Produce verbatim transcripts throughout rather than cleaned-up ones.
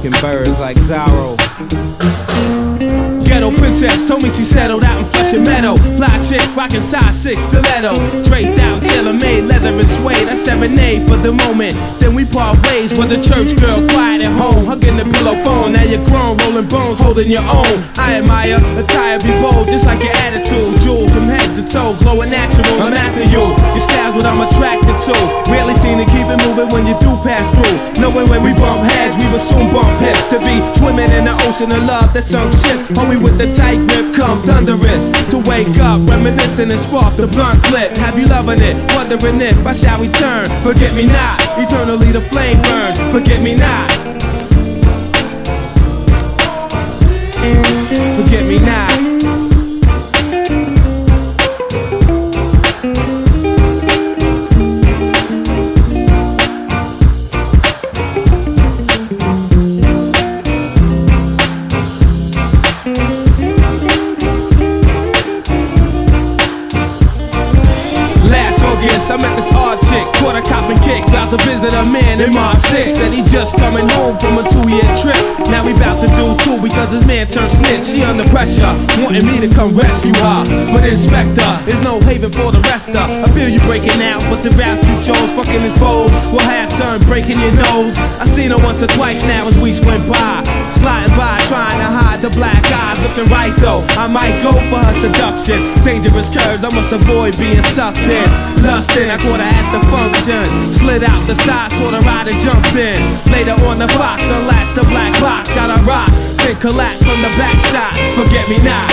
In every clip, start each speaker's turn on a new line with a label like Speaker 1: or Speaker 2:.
Speaker 1: fucking birds like Zorro. Ghetto princess told me she settled out in Flushing Meadow. Fly chick rockin' size six stiletto. Draped out, tailor-made, leather and suede. I serenade for the moment, then we part ways. Was a church girl, quiet at home, hugging the pillow phone. Now you're grown, rolling bones, holding your own. I admire attire, be bold, just like your attitude. Jewels from head to toe, glowing natural. I'm after you. Your style's what I'm attracted to. Rarely seen to keep it moving when you do pass through. Knowing when we bump heads, we will soon bump hips. To be swimming in the ocean of love that sunk ships. Homie with the tight grip, come thunderous. To wake up, reminiscing and spark the blunt clip. Have you loving it, wondering if I shall return? Forget me not, eternally the flame burns. Forget me not. Forget me not. I met this odd chick, caught a copping kicks, about to visit a man in Mars six. Said he just coming home from a two-year trip. Now we bout to do two because his man turned snitch. She under pressure, wanting me to come rescue her. But Inspector, there's no haven for the rest of. I feel you breaking out, but the route you chose, fucking his foes, will have son breaking your nose. I seen her once or twice now as weeks went by, sliding by, trying to hide the black eyes. Looking right though, I might go for her seduction. Dangerous curves, I must avoid being sucked in. Lustin', I caught her at the function. Slid out the side, saw the ride and jumped in. Later on the box, unlatched the black box. Got a rock, then collapsed from the back shots. Forget me not.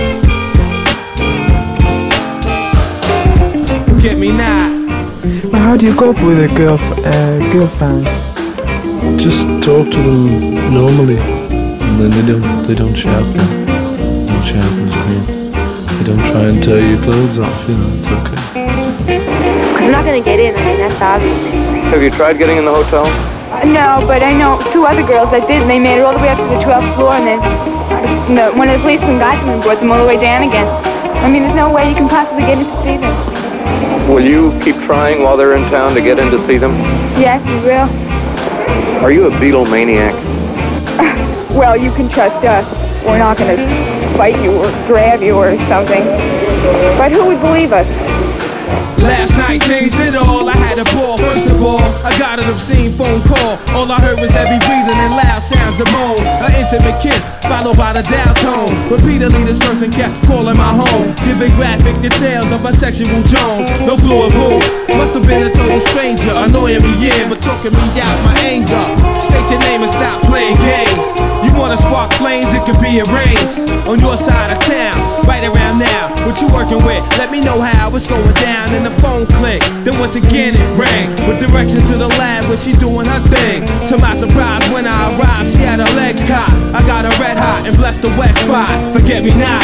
Speaker 1: Forget me not.
Speaker 2: But how do you cope with the girl, uh, girl fans?
Speaker 3: Just talk to them normally, and then they don't they don't shout. They don't shout and scream. They don't try and tear your clothes off. You know, it's okay.
Speaker 4: I'm not gonna get in, I mean, that's obvious.
Speaker 5: Have you tried getting in the hotel?
Speaker 4: Uh, no, but I know two other girls that did, and they made it all the way up to the twelfth floor, and then uh, no, one of the policemen got them and brought them all the way down again. I mean, there's no way you can possibly get in to see them.
Speaker 5: Will you keep trying while they're in town to get in to see them?
Speaker 4: Yes, we will.
Speaker 5: Are you a Beatle maniac?
Speaker 4: Well, you can trust us. We're not gonna fight you or grab you or something. But who would believe us?
Speaker 1: Last night changed it all, I had a ball. First of all, I got an obscene phone call. All I heard was heavy breathing and loud sounds of moans. An intimate kiss, followed by the dial tone. Repeatedly this person kept calling my home, giving graphic details of my sexual Jones. No clue of who, must have been a total stranger. Annoying me, yeah, but talking me out my anger. State your name and stop playing games. You wanna spark flames, it can be arranged. On your side of town, right around now. What you working with? Let me know how it's going down. And the phone click, then once again it rang, with directions to the lab where she doing her thing. To my surprise, when I arrived, she had her legs cocked. I got her red hot and blessed the west spot. Forget me not.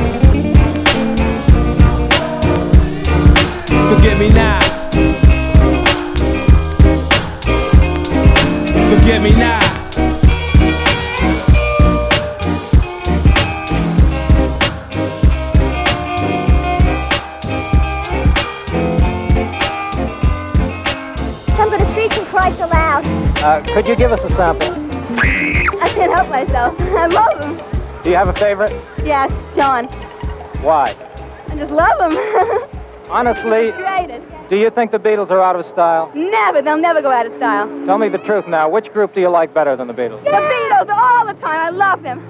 Speaker 1: Forget me not. Forget me not.
Speaker 6: Quite so loud.
Speaker 7: Uh, could you give us a sample?
Speaker 6: I can't help myself. I love him.
Speaker 7: Do you have a favorite?
Speaker 6: Yes, John.
Speaker 7: Why?
Speaker 6: I just love him.
Speaker 7: Honestly,
Speaker 6: Greatest.
Speaker 7: Do you think the Beatles are out of style?
Speaker 6: Never. They'll never go out of style.
Speaker 7: Tell me the truth now. Which group do you like better than the Beatles?
Speaker 6: The Beatles all the time. I love them.